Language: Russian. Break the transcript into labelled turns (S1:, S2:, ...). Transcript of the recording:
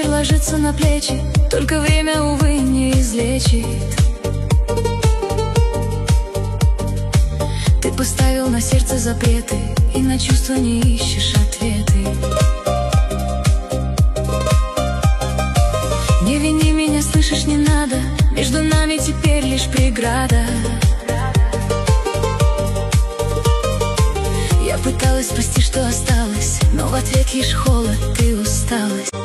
S1: мир ложится на плечи, только время, увы, не излечит. Ты поставил на сердце запреты, и на чувства не ищешь ответы. Не вини меня, слышишь, не надо, между нами теперь лишь преграда. Я пыталась спасти, что осталось, но в ответ лишь холод и усталость.